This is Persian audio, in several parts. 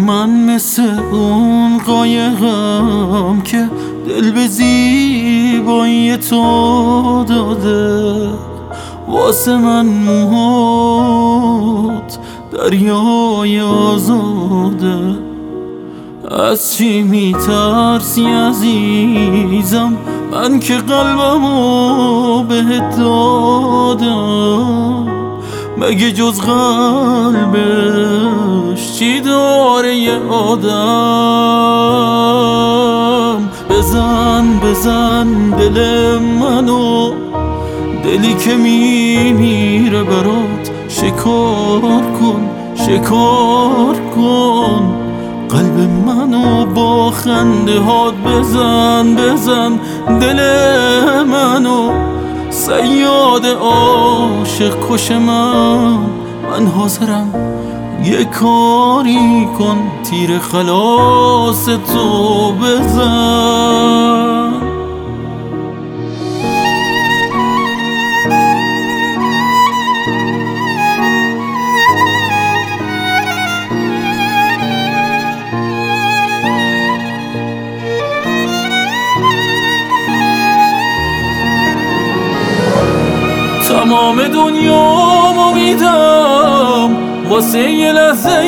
من مثل اون قایقم که دل به زیبایی تو داده، واسه من موهات دریای آزاده. از چی میترسی عزیزم؟ من که قلبمو بهت دادم، مگه جز قلبش چی داره یه آدم؟ بزن بزن دل منو، دلی که میمیره برات، شکار کن شکار کن قلب منو با خنده هات. بزن بزن دل منو، صیاد عاشق کش من حاضرم یه کاری کن، تیر خلاص تو بزن. تمام دنیامو میدم واسه یه لحظه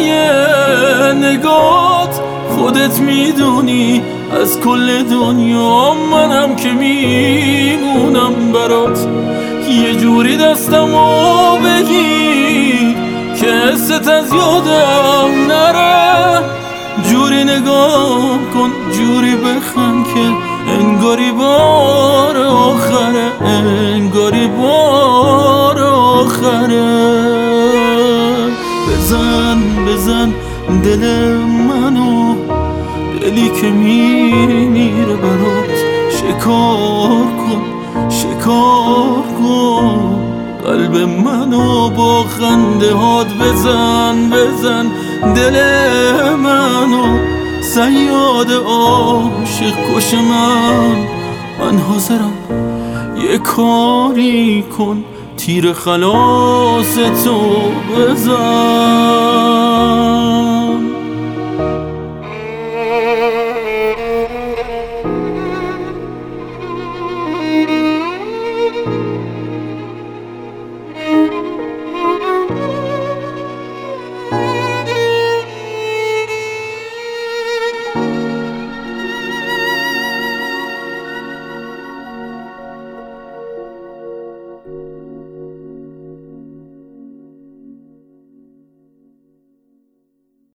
نگات، خودت میدونی از کل دنیا منم که میمونم برات. یه جوری دستمو بگیر که حست از یادم نره، جوری نگاه کن جوری بخند که انگاری بار آخره، انگاری بار آخره. بزن بزن دل منو، دلی که میمیره برات، شکار کن شکار کن قلب منو با خنده هات. بزن بزن دل منو، صیاد عاشق کش من حاضرم یه کاری کن، تیر خلاص تو بزن.